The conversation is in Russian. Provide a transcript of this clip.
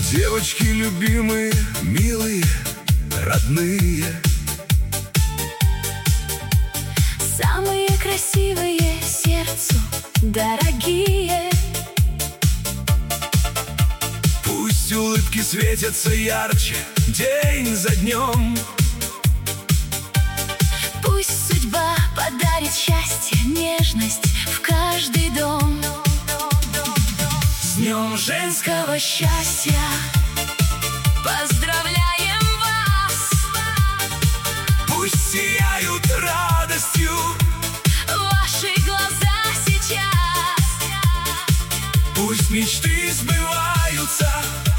Девочки любимые, милые, родные, самые красивые, сердцу дорогие. пусть улыбки светятся ярче день за днем. Пусть судьба подарит счастье, нежность в каждый дом. С днем женского счастья поздравляем вас! пусть сияют радостью Ваши глаза сейчас. пусть мечты сбываются